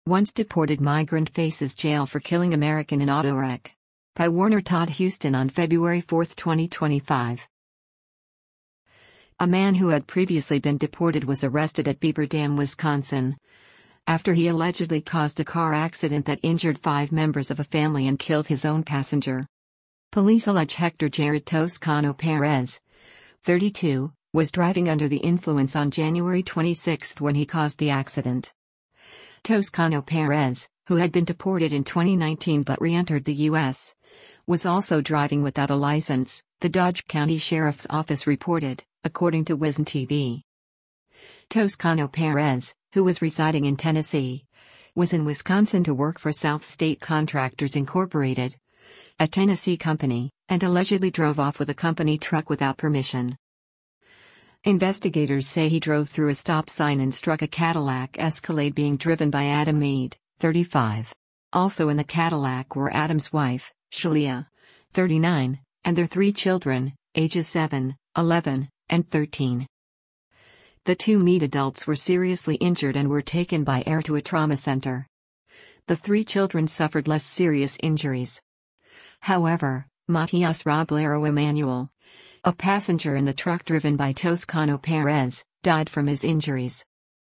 Once deported migrant faces jail for killing American in auto wreck. By Warner Todd Huston on February 4, 2025. A man who had previously been deported was arrested at Beaver Dam, Wisconsin, after he allegedly caused a car accident that injured 5 members of a family and killed his own passenger. Police allege Hector Jared Toscano Perez, 32, was driving under the influence on January 26 when he caused the accident. Toscano Perez, who had been deported in 2019 but re-entered the U.S., was also driving without a license, the Dodge County Sheriff's Office reported, according to WISN TV. Toscano Perez, who was residing in Tennessee, was in Wisconsin to work for South State Contractors Incorporated, a Tennessee company, and allegedly drove off with a company truck without permission. Investigators say he drove through a stop sign and struck a Cadillac Escalade being driven by Adam Mead, 35. Also in the Cadillac were Adam's wife, Shalia, 39, and their 3 children, ages 7, 11, and 13. The 2 Mead adults were seriously injured and were taken by air to a trauma center. The 3 children suffered less serious injuries. However, Matias Roblero Emanuel, a passenger in the truck driven by Toscano Perez, died from his injuries.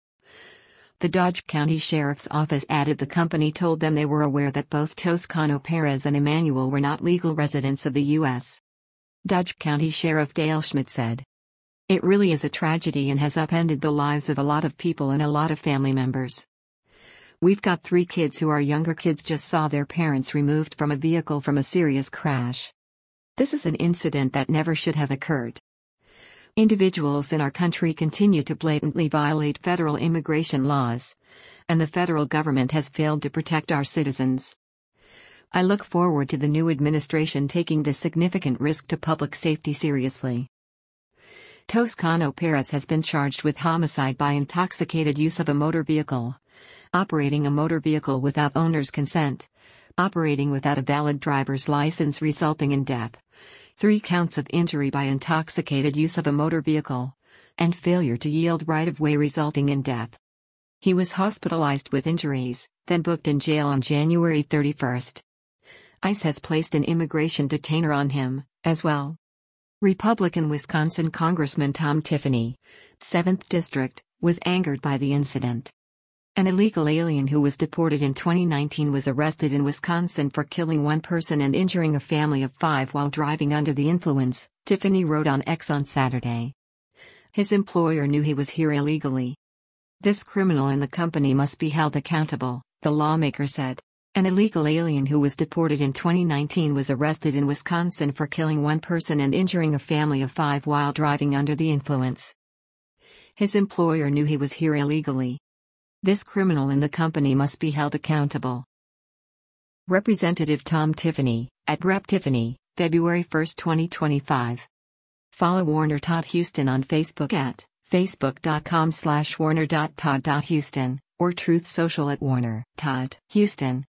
The Dodge County Sheriff's Office added the company told them they were aware that both Toscano Perez and Emanuel were not legal residents of the U.S. Dodge County Sheriff Dale Schmidt said, "It really is a tragedy and has upended the lives of a lot of people and a lot of family members. We've got 3 kids who are younger kids just saw their parents removed from a vehicle from a serious crash. This is an incident that never should have occurred. Individuals in our country continue to blatantly violate federal immigration laws, and the federal government has failed to protect our citizens. I look forward to the new administration taking this significant risk to public safety seriously." Toscano Perez has been charged with homicide by intoxicated use of a motor vehicle, operating a motor vehicle without owner's consent, operating without a valid driver's license resulting in death, 3 counts of injury by intoxicated use of a motor vehicle, and failure to yield right-of-way resulting in death. He was hospitalized with injuries, then booked in jail on January 31. ICE has placed an immigration detainer on him, as well. Republican Wisconsin Congressman Tom Tiffany, 7th District, was angered by the incident. An illegal alien who was deported in 2019 was arrested in Wisconsin for killing 1 person and injuring a family of 5 while driving under the influence, Tiffany wrote on X on Saturday. His employer knew he was here illegally. This criminal and the company must be held accountable, the lawmaker said. An illegal alien who was deported in 2019 was arrested in Wisconsin for killing 1 person and injuring a family of 5 while driving under the influence. His employer knew he was here illegally. This criminal and the company must be held accountable. Representative Tom Tiffany, at Rep. Tiffany, February 1, 2025. Follow Warner Todd Huston on Facebook at facebook.com/warner.todd.huston, or Truth Social at Warner Todd Huston.